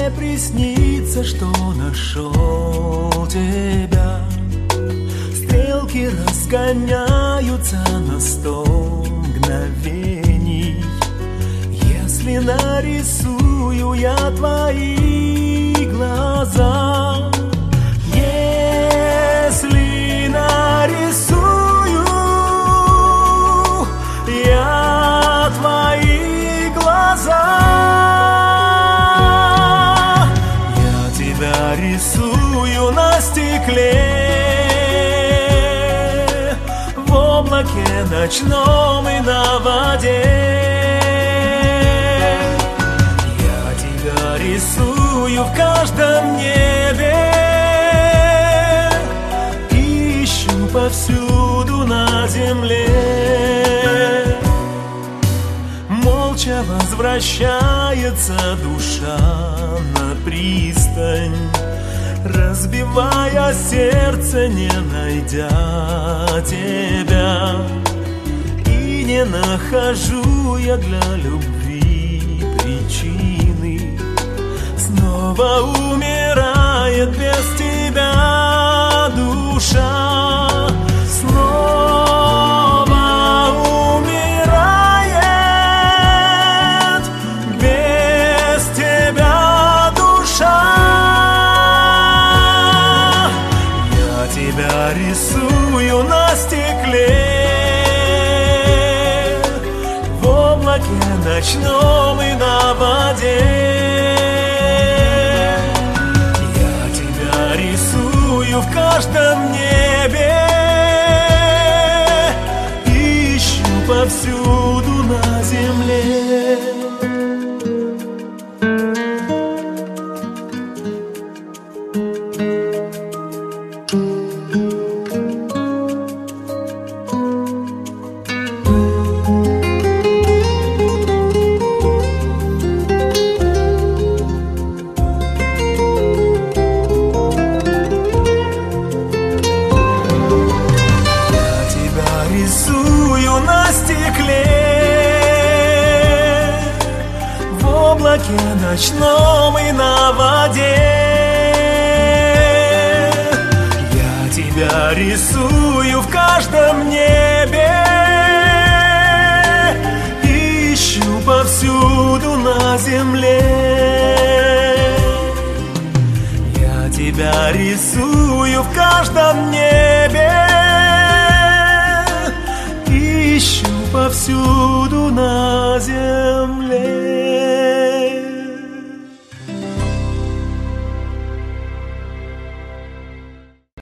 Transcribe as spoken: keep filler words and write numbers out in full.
мне приснится, что нашел тебя. Стрелки разгоняются на сто мгновений. Если нарисую я твои глаза, если нарисую я твои глаза, я тебя рисую на стекле, в облаке ночном и на воде. Я тебя рисую в каждом небе, ищу повсюду на земле. Молча возвращается душа на пристань, разбивая сердце, не найдя тебя. И не нахожу я для любви причины, снова умирает без тебя душа. Снова умирает без тебя душа. Я тебя рисую на стекле, в облаке ночном и на воде. Я тебя рисую в каждом небе, ищу повсюду на земле. Рисую на стекле, в облаке ночном и на воде. Я тебя рисую в каждом небе, ищу повсюду на земле. Я тебя рисую в каждом небе, ищу повсюду на земле.